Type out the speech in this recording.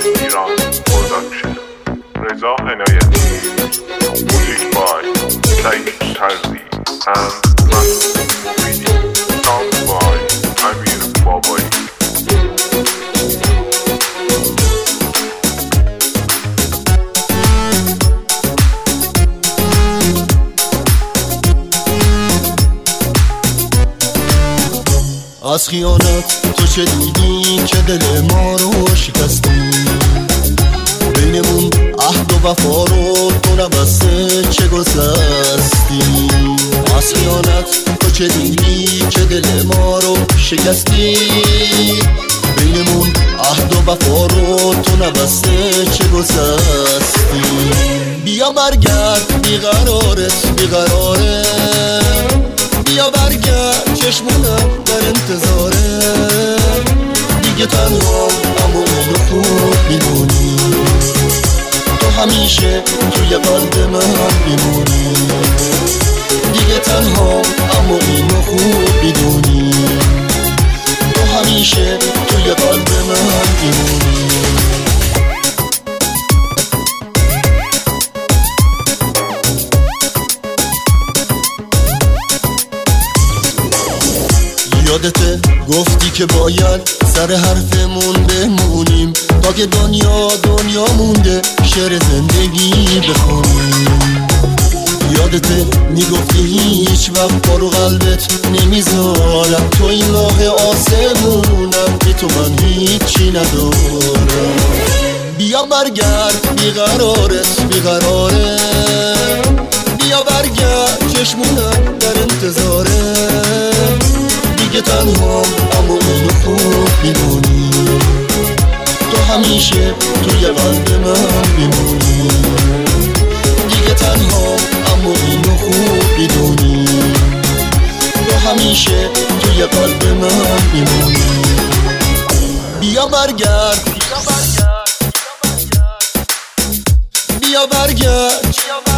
ایران پروداکشن. رضا عنایتی. موزیک بای سعید ترزی and محمود مفیدی. ساوند بای امیر بابایی. از خیانت تو چه دیدی که دل ما رو شکستی؟ بینمون عهد و وفا رو تو نبسته چه گذستی؟ از خیانت تو چه دیدی که دل ما رو شکستی؟ بینمون عهد و وفا رو تو نبسته چه گذستی؟ بیا برگرد بیقرارت بیقراره، بیا برگرد چشمونم در انتظاره. دیگه تنها اما اینو خوب میدونی، تو همیشه توی قلب من میمونی. دیگه تنها اما اینو خوب میدونی، تو همیشه توی قلب من میمونی. یادته گفتی که باید سر حرفمون بمونیم تا که دنیا مونده شعر زندگی بخونیم. یادته میگفتی هیچ وقت بارو قلبت نمیذارم، تو این راه آسمونم بی تو من هیچی ندارم. بیا برگرد بیقرارت بیقراره، بیا برگرد چشمونم در انتظاره. دیگه تنها اما اینو خوب میدونی، تو همیشه توی قلب من میمونی. دیگه تنها اما اینو خوب میدونی، تو همیشه توی قلب من میمونی. بیا برگرد بیا برگرد